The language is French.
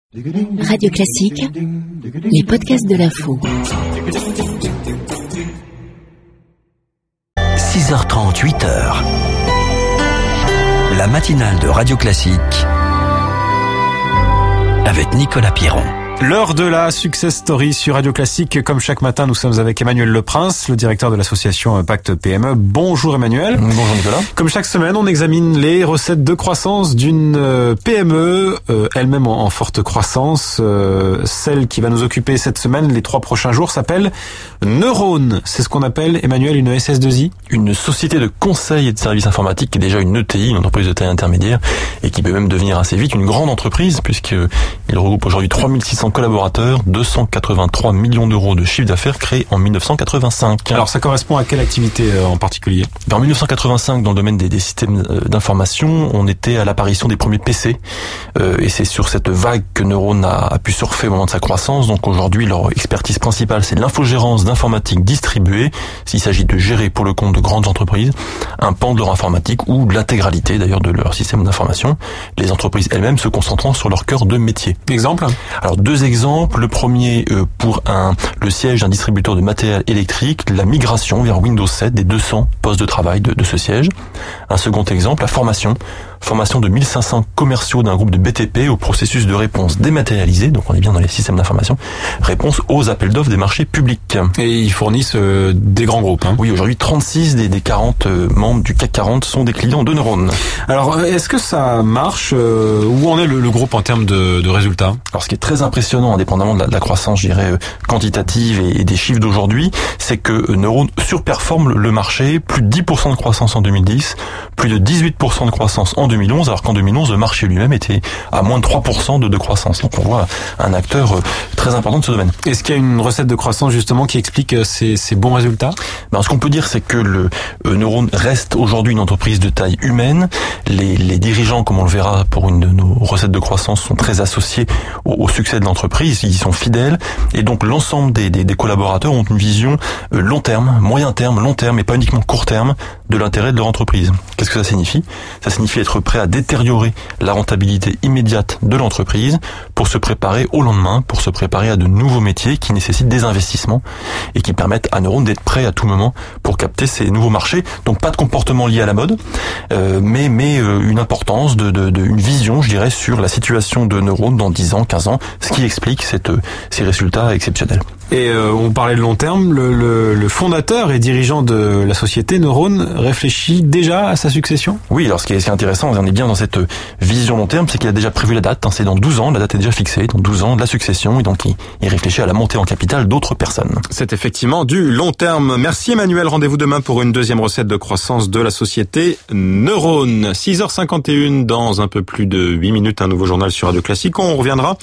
Radio Classique, les podcasts de l'info. 6h30, 8h. La matinale de Radio Classique avec Nicolas Pierron. L'heure de la Success Story sur Radio Classique. Comme chaque matin, nous sommes avec Emmanuel Leprince, le directeur de l'association Pacte PME. Bonjour Emmanuel. Bonjour Nicolas. Comme chaque semaine, on examine les recettes de croissance d'une PME, elle-même en forte croissance. Celle qui va nous occuper cette semaine, les 3 prochains jours, s'appelle Neurone. C'est ce qu'on appelle, Emmanuel, une SS2I ? Une société de conseil et de services informatiques qui est déjà une ETI, une entreprise de taille intermédiaire, et qui peut même devenir assez vite une grande entreprise, puisqu'il regroupe aujourd'hui 3600 collaborateurs, 283 millions d'euros de chiffre d'affaires créé en 1985. Alors ça correspond à quelle activité en particulier ? En 1985, dans le domaine des systèmes d'information, on était à l'apparition des premiers PC, et c'est sur cette vague que Neurone a pu surfer au moment de sa croissance. Donc aujourd'hui, leur expertise principale, c'est l'infogérance d'informatique distribuée, s'il s'agit de gérer pour le compte de grandes entreprises un pan de leur informatique ou de l'intégralité d'ailleurs de leur système d'information, les entreprises elles-mêmes se concentrant sur leur cœur de métier. Exemple ? Alors 2 exemples. Le premier pour le siège d'un distributeur de matériel électrique, la migration vers Windows 7 des 200 postes de travail de ce siège. Un second exemple, la formation de 1500 commerciaux d'un groupe de BTP au processus de réponse dématérialisé, donc on est bien dans les systèmes d'information, réponse aux appels d'offres des marchés publics. Et ils fournissent des grands groupes. Oui, aujourd'hui 36 des 40 membres du CAC 40 sont des clients de Neurone. Alors est-ce que ça marche ? Où en est le groupe en termes de résultats ? Alors ce qui est très impressionnant, indépendamment de la croissance, je dirais, quantitative et des chiffres d'aujourd'hui, c'est que Neurone surperforme le marché, plus de 10% de croissance en 2010, plus de 18% de croissance en 2011, alors qu'en 2011, le marché lui-même était à moins de 3% de croissance. Donc on voit un acteur très important de ce domaine. Est-ce qu'il y a une recette de croissance justement qui explique ces bons résultats ? Ce qu'on peut dire, c'est que le Neurone reste aujourd'hui une entreprise de taille humaine. Les dirigeants, comme on le verra pour une de nos recettes de croissance, sont très associés au succès de l'entreprise. Ils y sont fidèles. Et donc l'ensemble des collaborateurs ont une vision long terme, moyen terme, long terme et pas uniquement court terme de l'intérêt de leur entreprise. Qu'est-ce que ça signifie ? Ça signifie être prêt à détériorer la rentabilité immédiate de l'entreprise pour se préparer au lendemain, pour se préparer à de nouveaux métiers qui nécessitent des investissements et qui permettent à Neurone d'être prêt à tout moment pour capter ces nouveaux marchés. Donc pas de comportement lié à la mode, mais une importance une vision, je dirais, sur la situation de Neurone dans 10 ans, 15 ans, ce qui explique ces résultats exceptionnels. Et on parlait de long terme, le fondateur et dirigeant de la société Neurone réfléchit déjà à sa succession ? Oui, alors ce qui est intéressant, on est bien dans cette vision long terme, c'est qu'il a déjà prévu la date, c'est dans 12 ans, la date est déjà fixée, dans 12 ans de la succession, et donc il réfléchit à la montée en capital d'autres personnes. C'est effectivement du long terme. Merci Emmanuel, rendez-vous demain pour une deuxième recette de croissance de la société Neurone. 6h51, dans un peu plus de 8 minutes, un nouveau journal sur Radio Classique. On reviendra